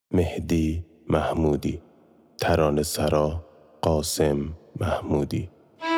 مهدی محمودی. ترانه سرا قاسم محمودی.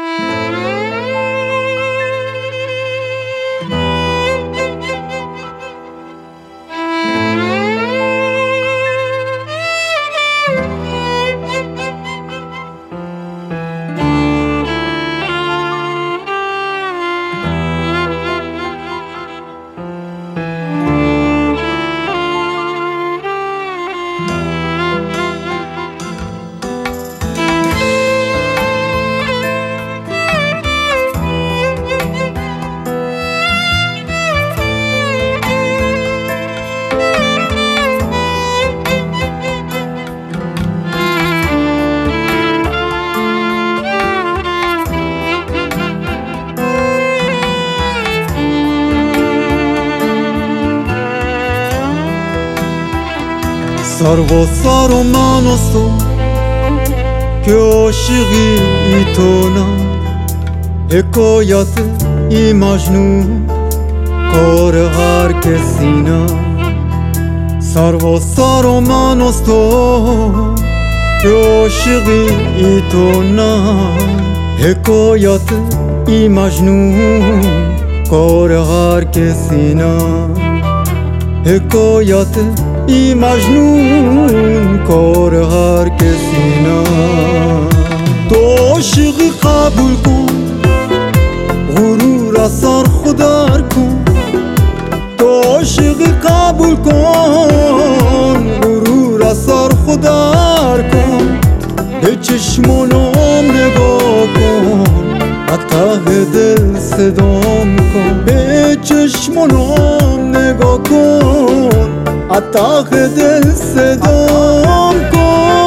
سر و سر و من و تو که عاشقی تو نه، حکایت ای مجنون کار هر کسی نه. سر و سر و من و تو که عاشقی تو نه، حکایت ای مجنون کار هر کسی نه. حکایت ای مجنون کار هر کسی نه. تو عاشقی قبول کن، غرور از سر خودر کن. تو عاشقی قبول کن، غرور از سر خودر کن. به چشمونم نگاه کن، ته دل صدام کن. به چشمونم نگاه کن، ته دل صدام کن.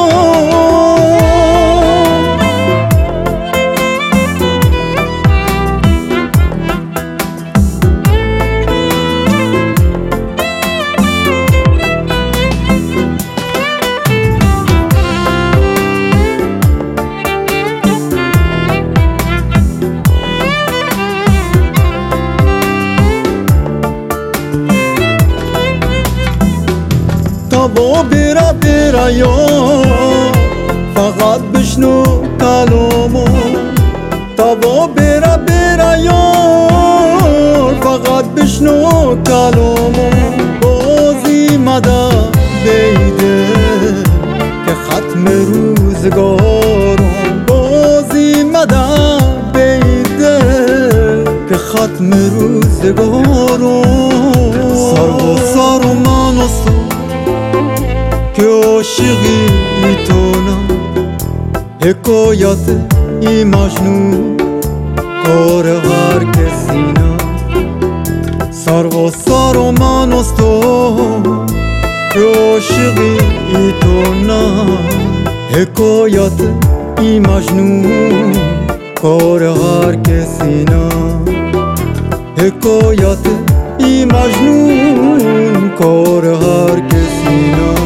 با برا برا یا فقط بشنو کلامو. تا با برا برا یا فقط بشنو کلامو. بازی مده بیده که ختم روزگارم. بازی مده بیده که ختم روزگارم. سر و سر و من و که عاشقی تو نه، حکایت ای مجنون کار هر کسی نه. سر و سر و من و تو که عاشقی تو نه، حکایت ای مجنون کار هر کسی نه. حکایت ای مجنون کار هر کسی نه.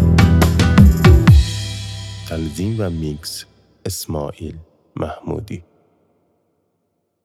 تنظیم و میکس اسماعیل محمودی.